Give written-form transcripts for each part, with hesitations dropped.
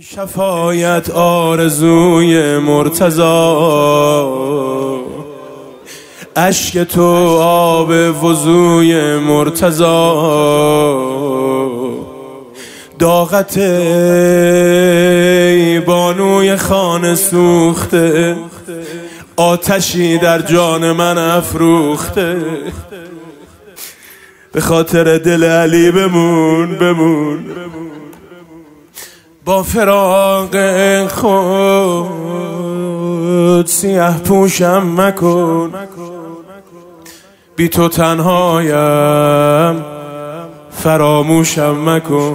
شفایت آرزوی مرتضی، اشک تو آب وضوی مرتضی، داغت بانوی خانه سوخته، آتشی در جان من افروخته. به خاطر دل علی بمون با فراق خود سیاه پوشم مکن، بی تو تنهایم فراموشم مکن.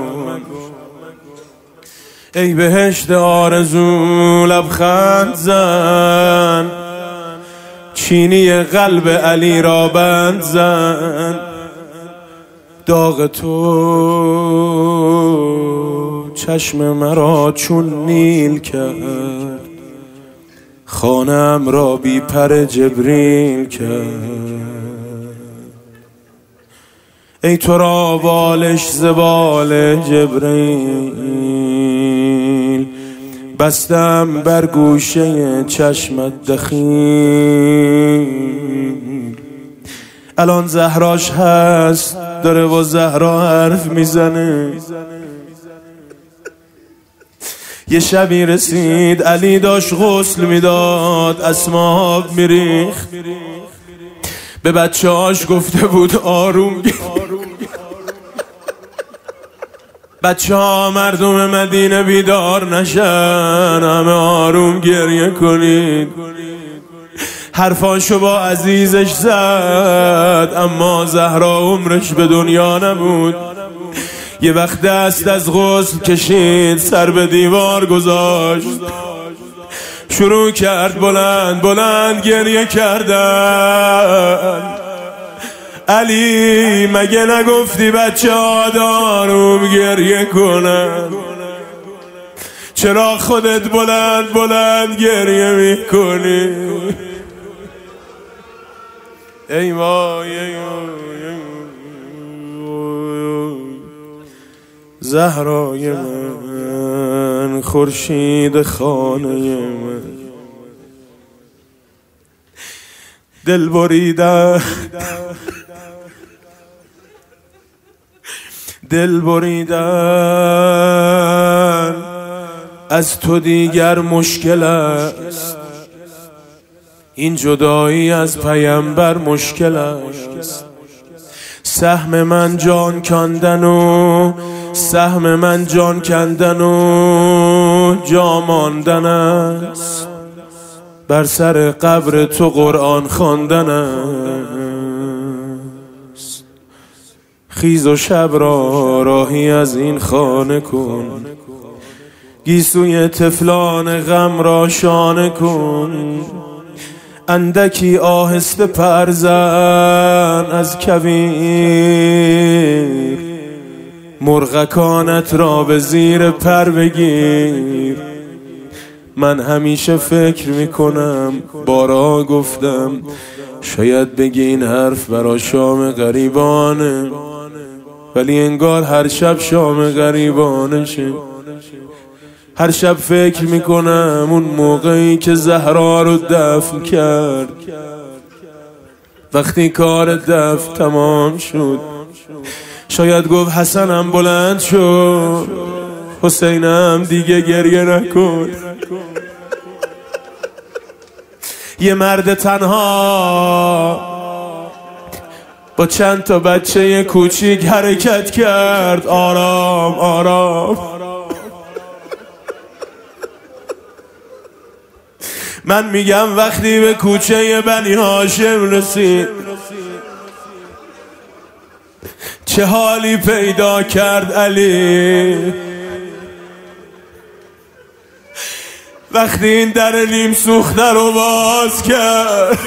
ای بهشت آرزو لبخند زن، چینی قلب علی را بند زن. داغ تو چشم مرا چون نیل کرد، خانم را بی پر جبریل کرد. ای تو را بالش زبال جبریل، بستم بر گوشه چشمت دخیل. الان زهراش هست داره و زهرا حرف میزنه. یه شبی رسید علی داشت غسل میداد، اسماب میریخت. به بچه هاش گفته بود آروم گیر. بچه ها مردم مدینه بیدار نشن، همه آروم گریه کنید. حرفاشو با عزیزش زد، اما زهرا عمرش به دنیا نبود. یه وقت دست از غسل کشید، سر به دیوار گذاشت، شروع کرد بلند گریه کردن. علی مگه نگفتی بچه ها آروم گریه کنن؟ چرا خودت بلند گریه میکنی؟ ای وای زهرای من، خورشید خانه من. دل بریدن از تو دیگر مشکل است، این جدایی از پیامبر مشکل است. سهم من جان کندن و جا ماندن است، بر سر قبر تو قرآن خواندن است. خیز و شب را راهی از این خانه کن، گیسوی طفلان غم را شانه کن. اندکی آهسته پر زن از کویر، مرغکانت را به زیر پر بگیر. من همیشه فکر میکنم، بارا گفتم، شاید بگی این حرف برا شام غریبانه، ولی انگار هر شب شام غریبانشه. هر شب فکر میکنم اون موقعی که زهرا رو دفن کرد. وقتی کار دفن تمام شد، شاید گفت حسنم بلند شد، حسینم دیگه گریه نکن. یه مرد تنها با چند تا بچه کوچیک حرکت کرد، آرام. من میگم وقتی به کوچه بنی هاشم رسید، چه حالی پیدا کرد علی. وقتی این در نیم سوخته رو باز کرد،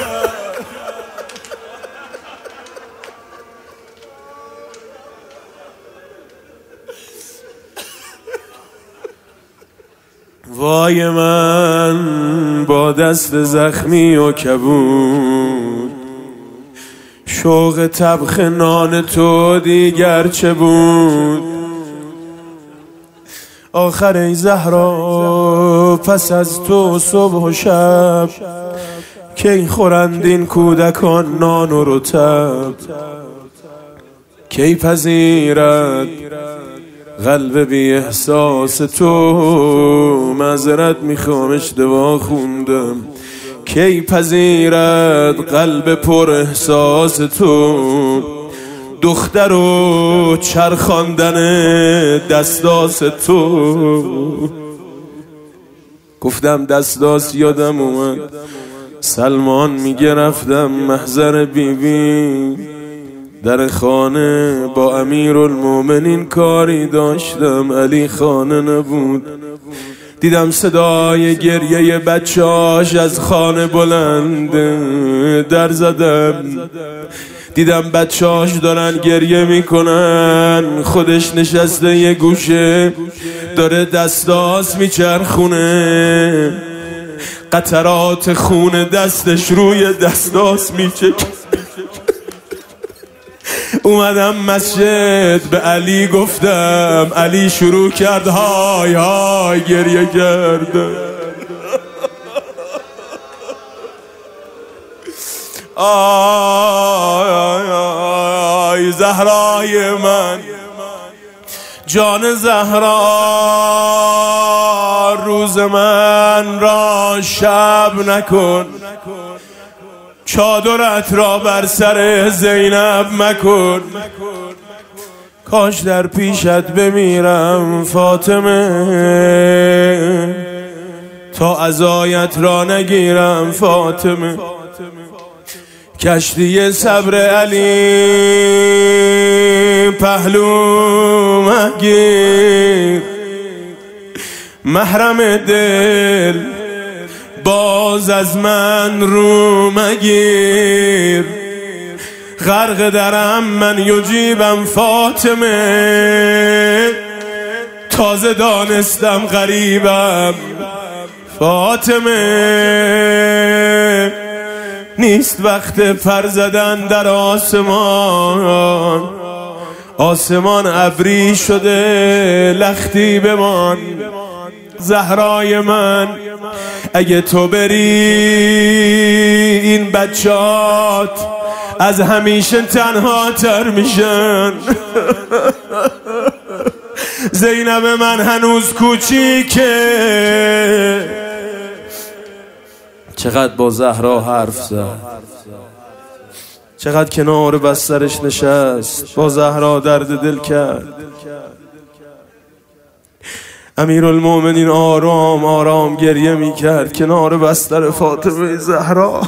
وای من با دست زخمی و کبود، شوق طبخ نان تو دیگر چه بود؟ آخر ای زهرا پس از تو صبح و شب کی خورند این کودکان نان و رطب؟ کی پذیرد قلب بی احساس تو؟ معذرت میخوام اشتباه خوندم. کی پذیرد قلب پر احساس تو دختر و چرخاندن دستاس تو؟ گفتم دستاس یادم اومد سلمان میگه رفتم محضر بیبی در خانه با امیرالمومنین کاری داشتم، علی خانه نبود. دیدم صدای گریه بچه‌هاش از خانه بلند در زدم. دیدم بچه‌هاش دارن گریه میکنن، خودش نشسته یه گوشه داره دستاس میچرخونه، قطرات خون دستش روی دستاس میچکه. اومدم مسجد به علی گفتم، علی شروع کرد های های گریه کرد. آی زهرای من، جان زهرا، روز من را شب نکن، چادرت را بر سر زینب مکن. کاش در پیشت بمیرم فاطمه، تا عزایت را نگیرم فاطمه. کشتی صبر علی پهلو مگیر، محرم دل باز از من رو مگیر. غرق درم من یجیبم فاطمه، تازه دانستم غریبم فاطمه. نیست وقت پر زدن در آسمان، آسمان ابری شده لختی بمان. زهرای من اگه تو بری این بچه‌هات از همیشه تنها تر میشن. زینب من هنوز کوچیکه. چقدر با زهرا حرف زد، چقدر کنار بسترش نشست، با زهرا درد دل کرد. امیرالمومنین آرام آرام گریه میکرد کنار بستر فاطمه زهرا.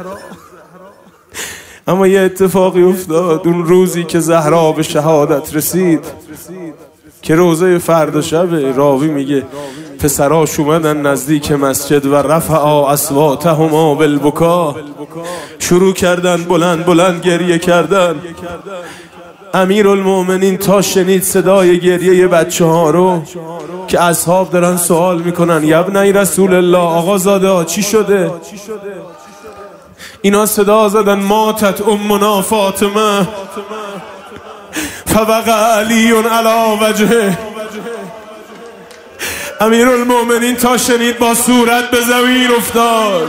اما یه اتفاقی افتاد اون روزی که زهرا به شهادت رسید، که روزه فردا شب. راوی میگه پسراش اومدن نزدیک مسجد و رفعا اصواتهما بالبکا، شروع کردن بلند بلند گریه کردن. امیرالمومنین تا شنید صدای گریه بچه ها رو که اصحاب دارن سوال میکنن یبنی رسول الله، آقا زاده چی شده؟ اینا صدا زدن ماتت امنا فاطمه فوقع علی علی وجهه. امیرالمومنین تا شنید با صورت به زمین افتاد.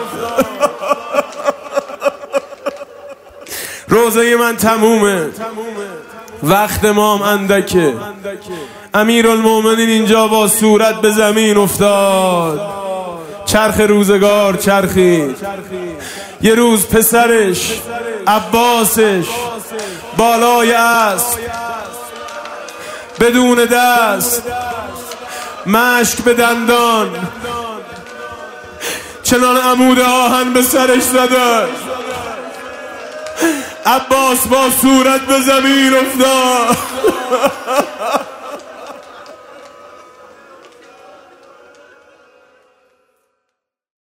روزه من تمومه، وقت مام اندکه. امیرالمومنین اینجا با صورت به زمین افتاد. چرخ روزگار چرخید. یه روز پسرش عباسش بالای اسب بدون دست، مشک به دندان، چنان عمود آهن به سرش زده. عباس با صورت به زمین افتاد.